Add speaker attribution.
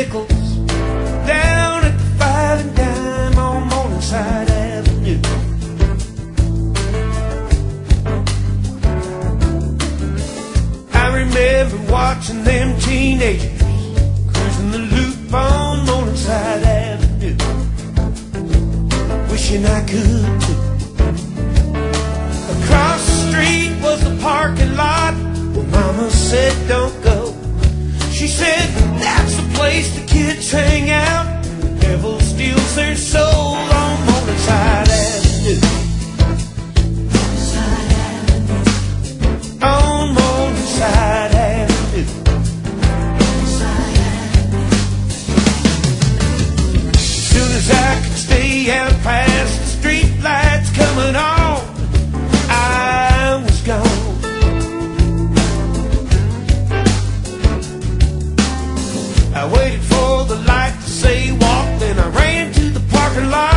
Speaker 1: nickels down at the Five and Dime on Morningside Avenue. I remember watching them teenagers cruising the loop on Morningside Avenue, wishing I could too. Across the street was the parking lot where Mama said don't go. She said that's the place the kids hang out, the devil steals their soul on Morningside Avenue. On Morningside Avenue. As soon as I could stay out past the street lights coming on, I was gone. I waited for the light to say walk, then I ran to the parking lot.